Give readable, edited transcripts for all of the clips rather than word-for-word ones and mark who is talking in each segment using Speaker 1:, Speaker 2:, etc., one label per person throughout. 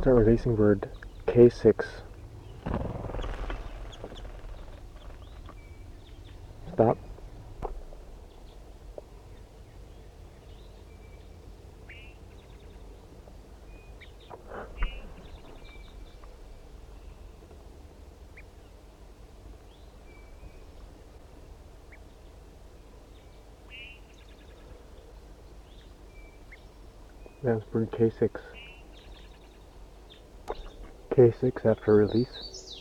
Speaker 1: Start releasing word K6. Stop. That's word K6. K6 after release.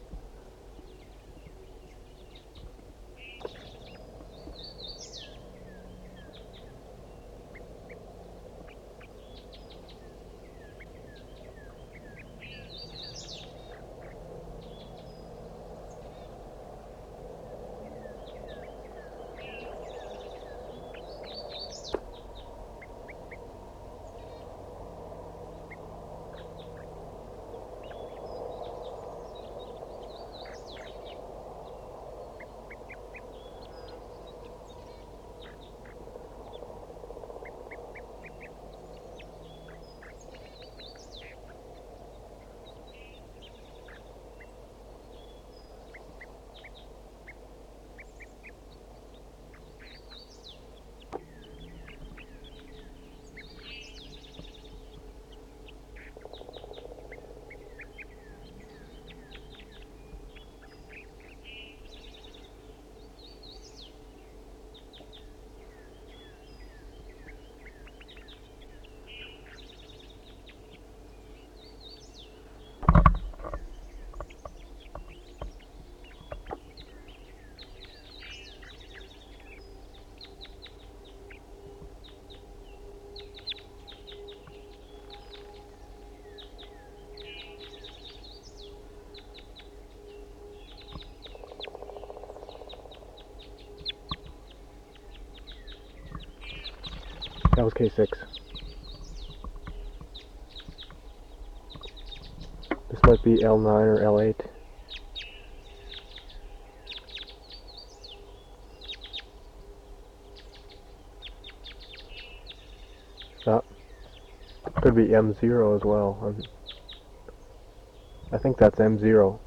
Speaker 1: That was K6. This might be L9 or L8. Stop. Could be M0 as well. I think that's M0.